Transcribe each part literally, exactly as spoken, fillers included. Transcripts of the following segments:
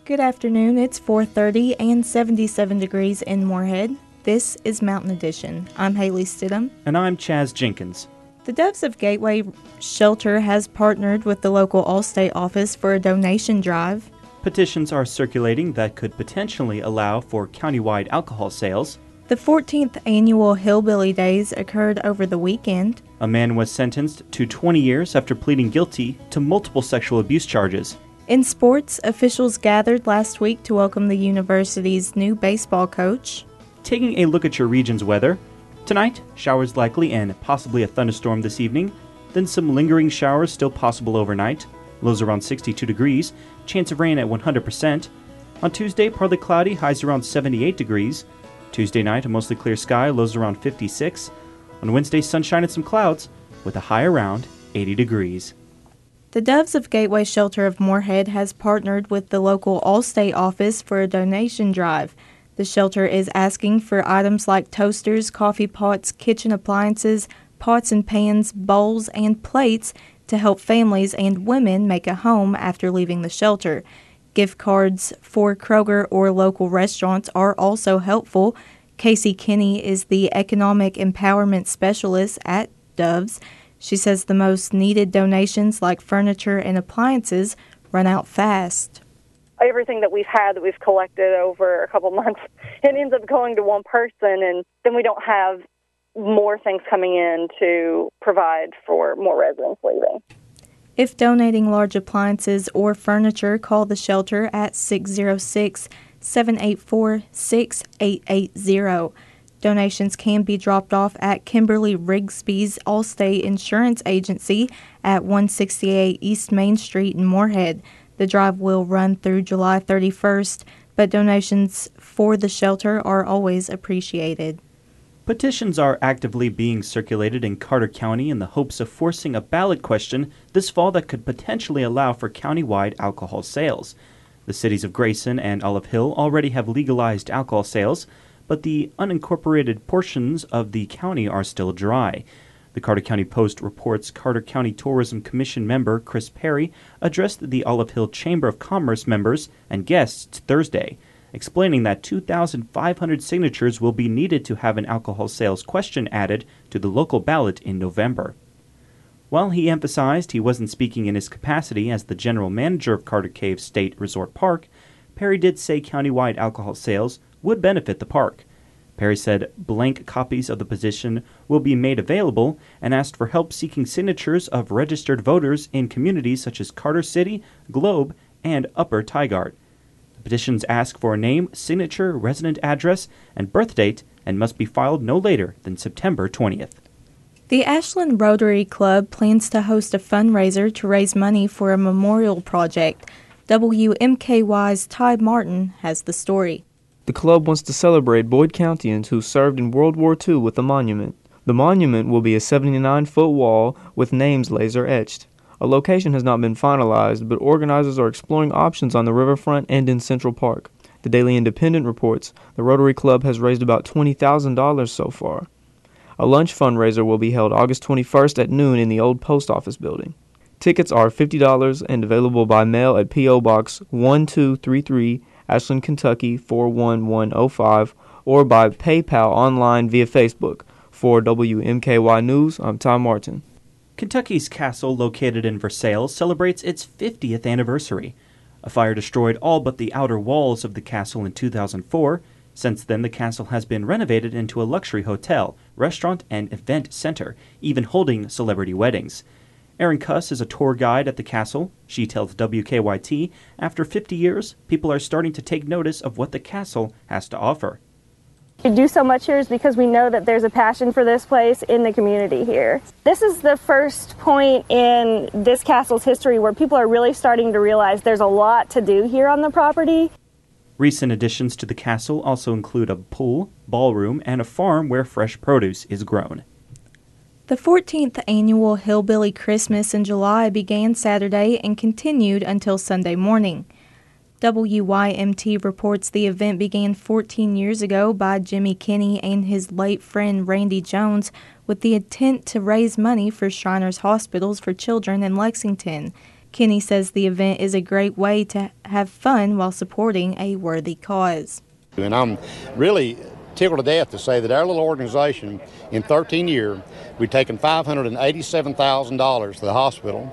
Good afternoon. It's four thirty and seventy-seven degrees in Moorhead. This is Mountain Edition. I'm Haley Stidham. And I'm Chaz Jenkins. The Doves of Gateway Shelter has partnered with the local Allstate office for a donation drive. Petitions are circulating that could potentially allow for countywide alcohol sales. The fourteenth annual Hillbilly Days occurred over the weekend. A man was sentenced to twenty years after pleading guilty to multiple sexual abuse charges. In sports, officials gathered last week to welcome the university's new baseball coach. Taking a look at your region's weather. Tonight, showers likely and possibly a thunderstorm this evening. Then some lingering showers still possible overnight. Lows around sixty-two degrees. Chance of rain at one hundred percent. On Tuesday, partly cloudy, highs around seventy-eight degrees. Tuesday night, a mostly clear sky, lows around fifty-six. On Wednesday, sunshine and some clouds, with a high around eighty degrees. The Doves of Gateway Shelter of Moorhead has partnered with the local Allstate office for a donation drive. The shelter is asking for items like toasters, coffee pots, kitchen appliances, pots and pans, bowls, and plates to help families and women make a home after leaving the shelter. Gift cards for Kroger or local restaurants are also helpful. Casey Kinney is the Economic Empowerment Specialist at Doves. She says the most needed donations like furniture and appliances run out fast. Everything that we've had that we've collected over a couple months, it ends up going to one person, and then we don't have more things coming in to provide for more residents leaving. If donating large appliances or furniture, call the shelter at six oh six, seven eight four, six eight eight zero. Donations can be dropped off at Kimberly Rigsby's Allstate Insurance Agency at one sixty-eight East Main Street in Moorhead. The drive will run through July thirty-first, but donations for the shelter are always appreciated. Petitions are actively being circulated in Carter County in the hopes of forcing a ballot question this fall that could potentially allow for countywide alcohol sales. The cities of Grayson and Olive Hill already have legalized alcohol sales, but the unincorporated portions of the county are still dry. The Carter County Post reports Carter County Tourism Commission member Chris Perry addressed the Olive Hill Chamber of Commerce members and guests Thursday, explaining that two thousand five hundred signatures will be needed to have an alcohol sales question added to the local ballot in November. While he emphasized he wasn't speaking in his capacity as the general manager of Carter Cave State Resort Park, Perry did say countywide alcohol sales would benefit the park. Perry said blank copies of the petition will be made available and asked for help seeking signatures of registered voters in communities such as Carter City, Globe, and Upper Tigard. The petitions ask for a name, signature, resident address, and birth date and must be filed no later than September twentieth. The Ashland Rotary Club plans to host a fundraiser to raise money for a memorial project. W M K Y's Ty Martin has the story. The club wants to celebrate Boyd Countyans who served in World War Two with a monument. The monument will be a seventy-nine foot wall with names laser etched. A location has not been finalized, but organizers are exploring options on the riverfront and in Central Park. The Daily Independent reports the Rotary Club has raised about twenty thousand dollars so far. A lunch fundraiser will be held August twenty-first at noon in the old post office building. Tickets are fifty dollars and available by mail at P O Box one two three three, Ashland, Kentucky four one one oh five, or by PayPal online via Facebook. For W M K Y News, I'm Tom Martin. Kentucky's castle, located in Versailles, celebrates its fiftieth anniversary. A fire destroyed all but the outer walls of the castle in two thousand four. Since then, the castle has been renovated into a luxury hotel, restaurant, and event center, even holding celebrity weddings. Erin Cuss is a tour guide at the castle. She tells W K Y T, after fifty years, people are starting to take notice of what the castle has to offer. We do so much here is because we know that there's a passion for this place in the community here. This is the first point in this castle's history where people are really starting to realize there's a lot to do here on the property. Recent additions to the castle also include a pool, ballroom, and a farm where fresh produce is grown. The fourteenth annual Hillbilly Christmas in July began Saturday and continued until Sunday morning. W Y M T reports the event began fourteen years ago by Jimmy Kinney and his late friend Randy Jones with the intent to raise money for Shriners Hospitals for Children in Lexington. Kenny says the event is a great way to have fun while supporting a worthy cause. And I'm really tickled to death to say that our little organization, in thirteen years, we've taken five hundred eighty-seven thousand dollars to the hospital.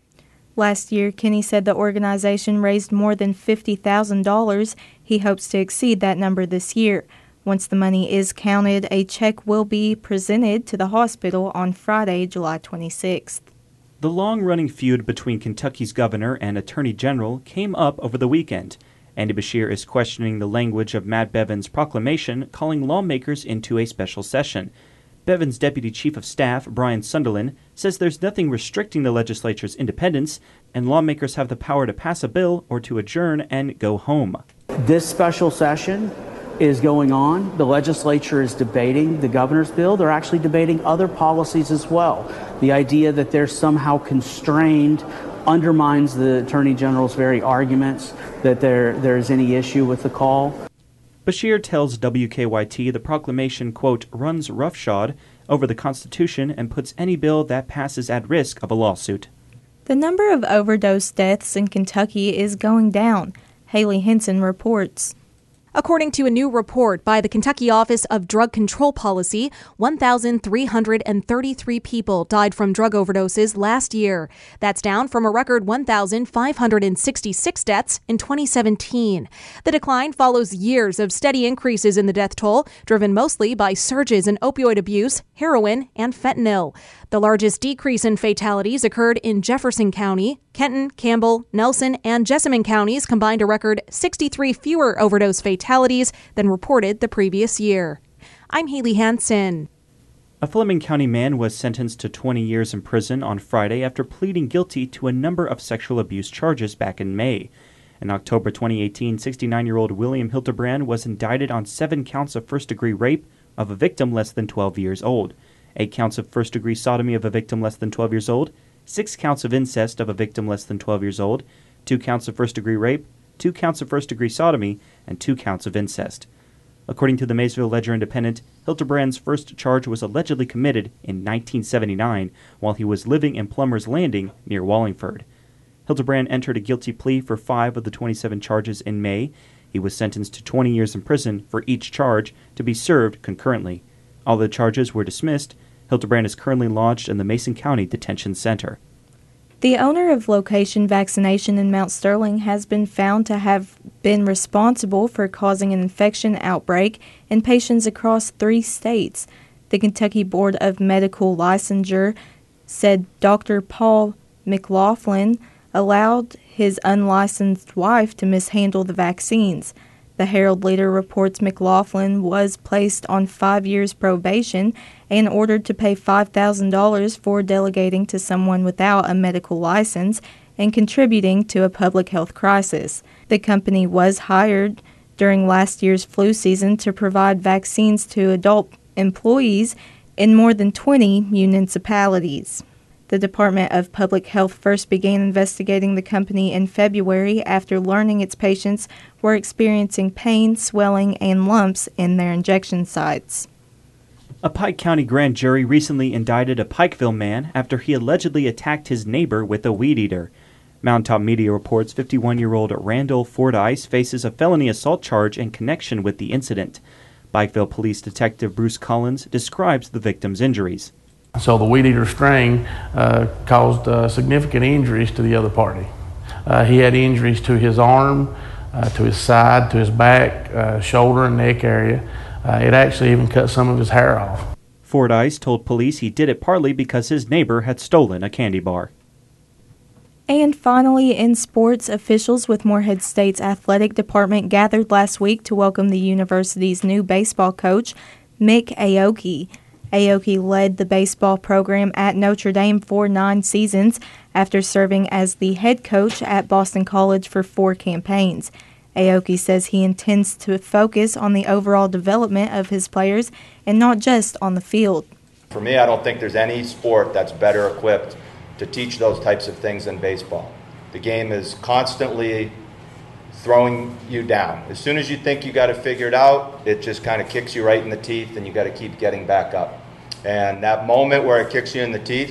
Last year, Kenny said the organization raised more than fifty thousand dollars. He hopes to exceed that number this year. Once the money is counted, a check will be presented to the hospital on Friday, July twenty-sixth. The long-running feud between Kentucky's governor and attorney general came up over the weekend. Andy Beshear is questioning the language of Matt Bevin's proclamation calling lawmakers into a special session. Bevin's deputy chief of staff, Brian Sunderland, says there's nothing restricting the legislature's independence, and lawmakers have the power to pass a bill or to adjourn and go home. This special session is going on. The legislature is debating the governor's bill. They're actually debating other policies as well. The idea that they're somehow constrained undermines the attorney general's very arguments that there there's any issue with the call. Beshear tells W K Y T the proclamation, quote, runs roughshod over the Constitution and puts any bill that passes at risk of a lawsuit. The number of overdose deaths in Kentucky is going down. Haley Henson reports. According to a new report by the Kentucky Office of Drug Control Policy, one thousand three hundred thirty-three people died from drug overdoses last year. That's down from a record one thousand five hundred sixty-six deaths in twenty seventeen. The decline follows years of steady increases in the death toll, driven mostly by surges in opioid abuse, heroin, and fentanyl. The largest decrease in fatalities occurred in Jefferson County. Kenton, Campbell, Nelson, and Jessamine counties combined a record sixty-three fewer overdose fatalities than reported the previous year. I'm Haley Hansen. A Fleming County man was sentenced to twenty years in prison on Friday after pleading guilty to a number of sexual abuse charges back in May. In October twenty eighteen, sixty-nine-year-old William Hildebrand was indicted on seven counts of first-degree rape of a victim less than twelve years old, eight counts of first-degree sodomy of a victim less than twelve years old, six counts of incest of a victim less than twelve years old, two counts of first-degree rape, two counts of first-degree sodomy, and two counts of incest. According to the Maysville Ledger-Independent, Hildebrand's first charge was allegedly committed in nineteen seventy-nine while he was living in Plummer's Landing near Wallingford. Hildebrand entered a guilty plea for five of the twenty-seven charges in May. He was sentenced to twenty years in prison for each charge to be served concurrently. All the charges were dismissed. Hildebrand is currently lodged in the Mason County Detention Center. The owner of Location Vaccination in Mount Sterling has been found to have been responsible for causing an infection outbreak in patients across three states. The Kentucky Board of Medical Licensure said Doctor Paul McLaughlin allowed his unlicensed wife to mishandle the vaccines. The Herald Leader reports McLaughlin was placed on five years probation and ordered to pay five thousand dollars for delegating to someone without a medical license and contributing to a public health crisis. The company was hired during last year's flu season to provide vaccines to adult employees in more than twenty municipalities. The Department of Public Health first began investigating the company in February after learning its patients were experiencing pain, swelling, and lumps in their injection sites. A Pike County grand jury recently indicted a Pikeville man after he allegedly attacked his neighbor with a weed eater. Mountaintop Media reports fifty-one-year-old Randall Fordyce faces a felony assault charge in connection with the incident. Pikeville Police Detective Bruce Collins describes the victim's injuries. So the weed eater string uh, caused uh, significant injuries to the other party. Uh, he had injuries to his arm, uh, to his side, to his back, uh, shoulder and neck area. Uh, it actually even cut some of his hair off. Fordyce told police he did it partly because his neighbor had stolen a candy bar. And finally, in sports, officials with Morehead State's athletic department gathered last week to welcome the university's new baseball coach, Mick Aoki. Aoki led the baseball program at Notre Dame for nine seasons after serving as the head coach at Boston College for four campaigns. Aoki says he intends to focus on the overall development of his players and not just on the field. For me, I don't think there's any sport that's better equipped to teach those types of things than baseball. The game is constantly throwing you down. As soon as you think you got it figured out, it just kind of kicks you right in the teeth and you got to keep getting back up. And that moment where it kicks you in the teeth,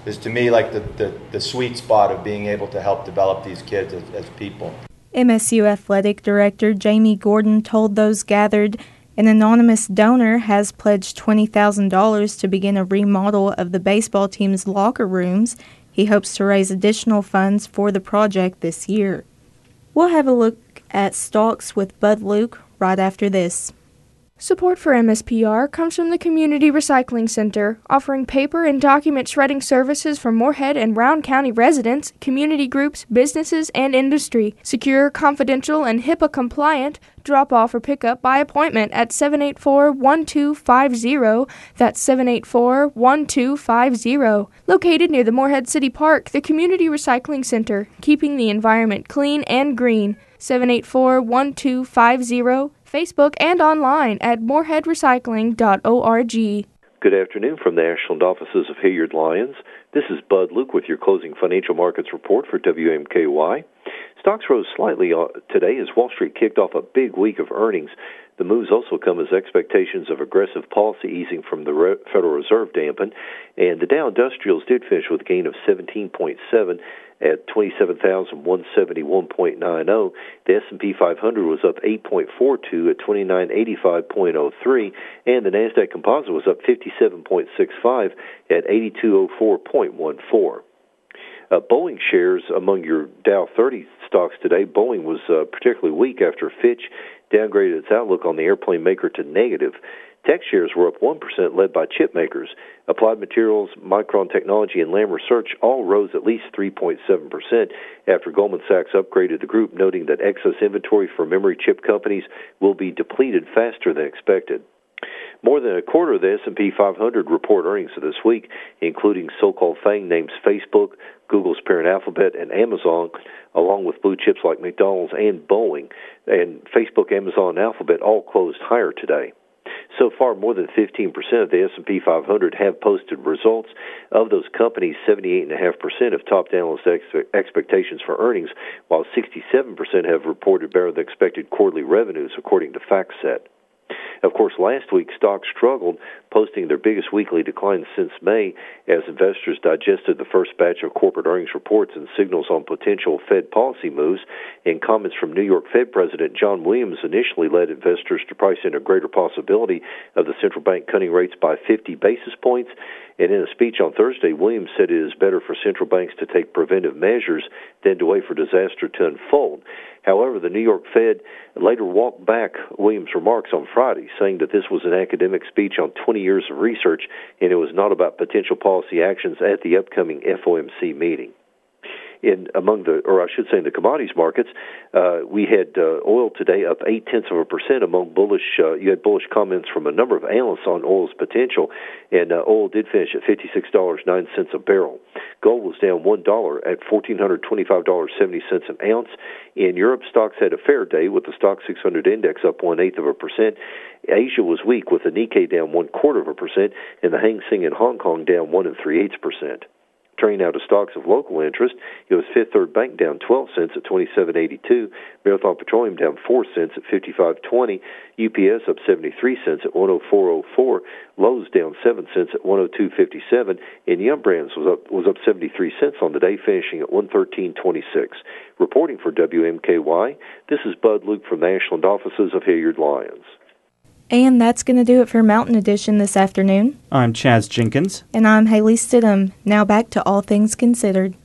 is to me like the, the, the sweet spot of being able to help develop these kids as, as people. M S U Athletic Director Jamie Gordon told those gathered an anonymous donor has pledged twenty thousand dollars to begin a remodel of the baseball team's locker rooms. He hopes to raise additional funds for the project this year. We'll have a look at stocks with Bud Luke right after this. Support for M S P R comes from the Community Recycling Center, offering paper and document shredding services for Moorhead and Round County residents, community groups, businesses, and industry. Secure, confidential, and HIPAA compliant. Drop off or pick up by appointment at seven eight four, one two five zero. That's seven eight four, one two five zero. Located near the Moorhead City Park, the Community Recycling Center, keeping the environment clean and green. seven eight four, one two five zero. Facebook and online at moorhead recycling dot org. Good afternoon from the Ashland offices of Hilliard Lyons. This is Bud Luke with your closing financial markets report for W M K Y. Stocks rose slightly today as Wall Street kicked off a big week of earnings. The moves also come as expectations of aggressive policy easing from the Federal Reserve dampened, and the Dow Industrials did finish with a gain of seventeen point seven at twenty-seven thousand one hundred seventy-one point nine zero. The S and P five hundred was up eight point four two at twenty-nine eighty-five point zero three, and the Nasdaq Composite was up fifty-seven point six five at eighty-two oh four point one four. Uh, Boeing shares among your Dow thirty stocks today. Boeing was uh, particularly weak after Fitch downgraded its outlook on the airplane maker to negative. Tech shares were up one percent, led by chip makers. Applied Materials, Micron Technology, and Lam Research all rose at least three point seven percent after Goldman Sachs upgraded the group, noting that excess inventory for memory chip companies will be depleted faster than expected. More than a quarter of the S and P five hundred report earnings this week, including so-called FANG names Facebook, Google's parent Alphabet, and Amazon, along with blue chips like McDonald's and Boeing. And Facebook, Amazon, and Alphabet all closed higher today. So far, more than fifteen percent of the S and P five hundred have posted results. Of those companies, seventy-eight point five percent have topped analyst ex- expectations for earnings, while sixty-seven percent have reported better than expected quarterly revenues, according to FactSet. Of course, last week stocks struggled, posting their biggest weekly decline since May as investors digested the first batch of corporate earnings reports and signals on potential Fed policy moves. And comments from New York Fed President John Williams initially led investors to price in a greater possibility of the central bank cutting rates by fifty basis points. And in a speech on Thursday, Williams said it is better for central banks to take preventive measures than to wait for disaster to unfold. However, the New York Fed later walked back Williams' remarks on Friday, saying that this was an academic speech on twenty years of research and it was not about potential policy actions at the upcoming F O M C meeting. In among the, or I should say, in the commodities markets, uh, we had uh, oil today up eight tenths of a percent. Among bullish, uh, you had bullish comments from a number of analysts on oil's potential, and uh, oil did finish at fifty-six dollars and nine cents a barrel. Gold was down one dollar at one thousand four hundred twenty-five dollars and seventy cents an ounce. In Europe, stocks had a fair day with the Stock six hundred index up one eighth of a percent. Asia was weak with the Nikkei down one quarter of a percent, and the Hang Seng in Hong Kong down one and three eighths percent. Turning now to stocks of local interest, it was Fifth Third Bank down twelve cents at twenty-seven eighty-two, Marathon Petroleum down four cents at fifty-five twenty, U P S up seventy-three cents at one oh four oh four, Lowe's down seven cents at one oh two fifty-seven, and Yum Brands was up was up seventy-three cents on the day, finishing at one thirteen twenty-six. Reporting for W M K Y, this is Bud Luke from the Ashland offices of Hilliard Lyons. And that's going to do it for Mountain Edition this afternoon. I'm Chaz Jenkins. And I'm Haley Stidham. Now back to All Things Considered.